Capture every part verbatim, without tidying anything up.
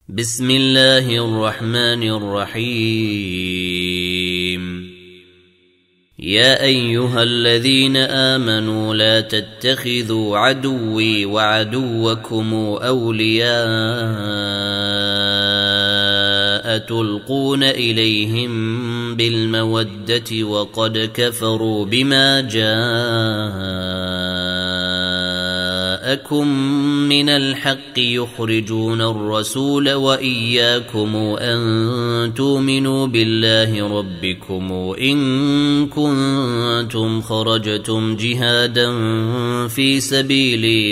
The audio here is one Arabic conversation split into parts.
بسم الله الرحمن الرحيم. يا أيها الذين آمنوا لا تتخذوا عدوي وعدوكم أولياء تلقون إليهم بالمودة وقد كفروا بما جاءكم من الحق يخرجون الرسول وإياكم أن تؤمنوا بالله ربكم إن كنتم خرجتم جهادا في سبيلي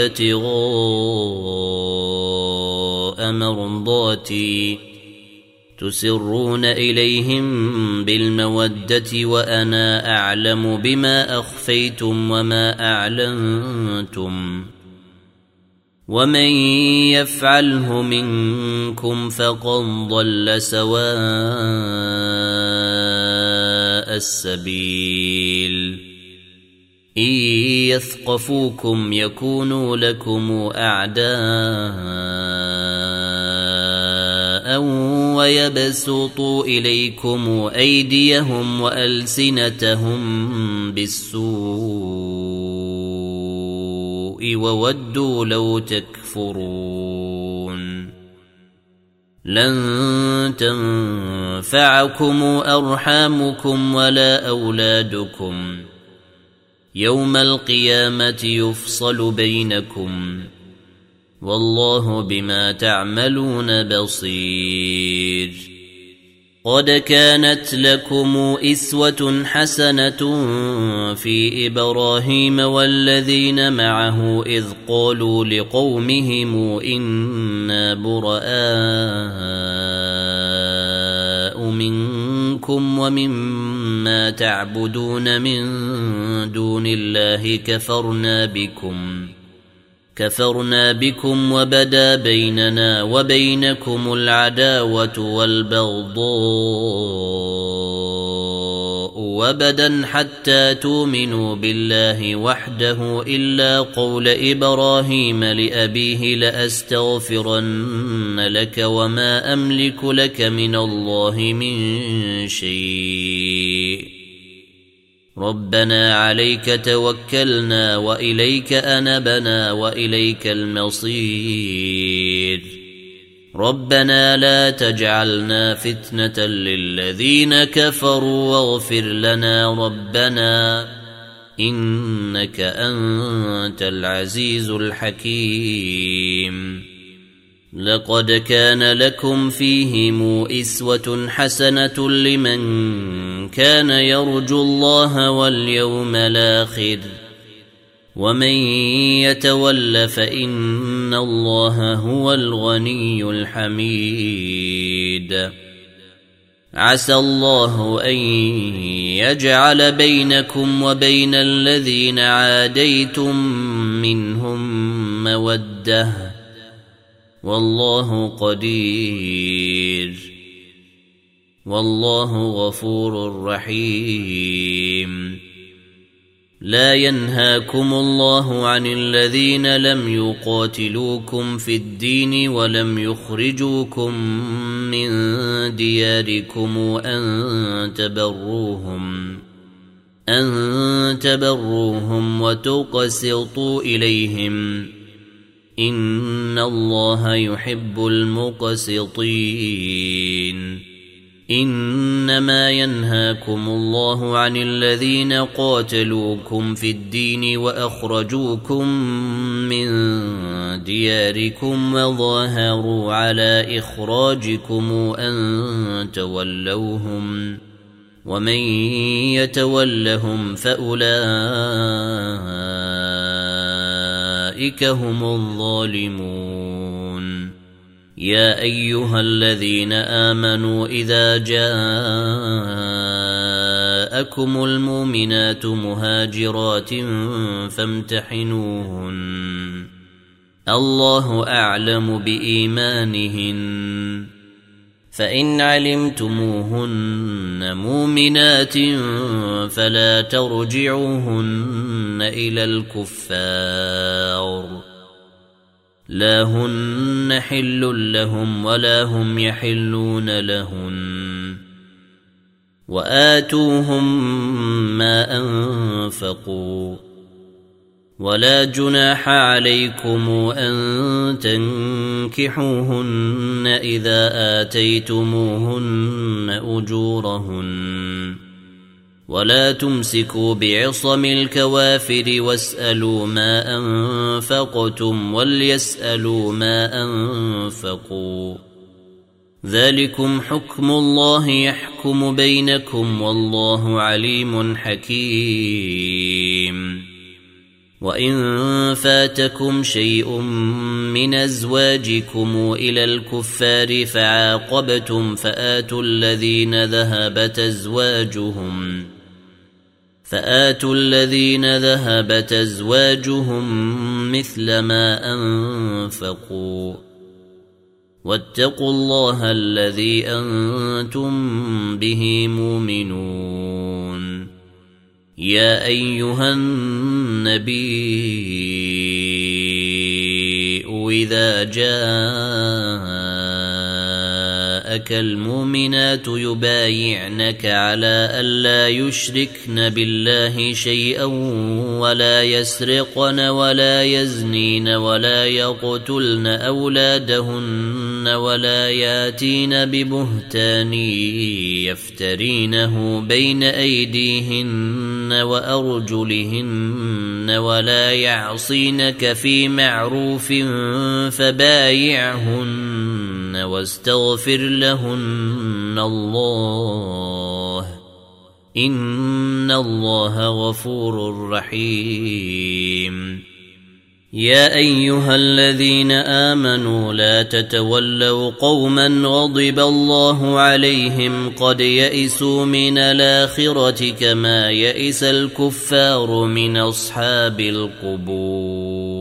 وابتغاء مرضاتي تسرون إليهم بالمودة وأنا أعلم بما أخفيتم وما أعلنتم ومن يفعله منكم فقد ضل سواء السبيل. إن يثقفوكم يكونوا لكم أعداء ويبسطوا إليكم أيديهم وألسنتهم بالسوء وودوا لو تكفرون. لن تنفعكم أرحامكم ولا أولادكم يوم القيامة يفصل بينكم والله بما تعملون بصير. قد كانت لكم إسوة حسنة في إبراهيم والذين معه إذ قالوا لقومهم إنا براء منكم ومما تعبدون من دون الله كفرنا بكم كفرنا بكم وبدا بيننا وبينكم العداوة والبغضاء وبدا حتى تؤمنوا بالله وحده إلا قول إبراهيم لأبيه لأستغفرن لك وما أملك لك من الله من شيء ربنا عليك توكلنا وإليك أنبنا وإليك المصير. ربنا لا تجعلنا فتنة للذين كفروا واغفر لنا ربنا إنك أنت العزيز الحكيم. لقد كان لكم فيهم إسوة حسنة لمن كان يرجو الله واليوم الآخر ومن يتول فإن الله هو الغني الحميد. عسى الله أن يجعل بينكم وبين الذين عاديتم منهم مودة والله قدير والله غفور رحيم. لا ينهاكم الله عن الذين لم يقاتلوكم في الدين ولم يخرجوكم من دياركم أن تبروهم أن تبروهم وتقسطوا إليهم إن الله يحب المقسطين. إنما ينهاكم الله عن الذين قاتلوكم في الدين وأخرجوكم من دياركم وظاهروا على إخراجكم أن تولوهم ومن يتولهم فأولئك هم الظالمون. يا أيها الذين آمنوا إذا جاءكم المؤمنات مهاجرات فامتحنوهن الله أعلم بإيمانهن فإن علمتموهن مؤمنات فلا ترجعوهن إلى الكفار لا هن حل لهم ولا هم يحلون لهن وآتوهم ما أنفقوا ولا جناح عليكم أن تنكحوهن إذا آتيتموهن أجورهن ولا تمسكوا بعصم الكوافر واسألوا ما أنفقتم وليسألوا ما أنفقوا ذلكم حكم الله يحكم بينكم والله عليم حكيم وإن فاتكم شيء من أزواجكم إلى الكفار فعاقبتم فآتوا الذين ذهبت أزواجهم فآتوا الذين ذهبت أزواجهم مثل ما أنفقوا واتقوا الله الذي أنتم به مؤمنون يا أيها النبي إذا جاءك المؤمنات يبايعنك على ألا يشركن بالله شيئا ولا يسرقن ولا يزنين ولا يقتلن أولادهن ولا ياتين ببهتان يفترينه بين أيديهن وأرجلهن ولا يعصينك في معروف فبايعهن واستغفر لهن الله إن الله غفور رحيم يا أيها الذين آمنوا لا تتولوا قوما غضب الله عليهم قد يئسوا من الآخرة كما يئس الكفار من أصحاب القبور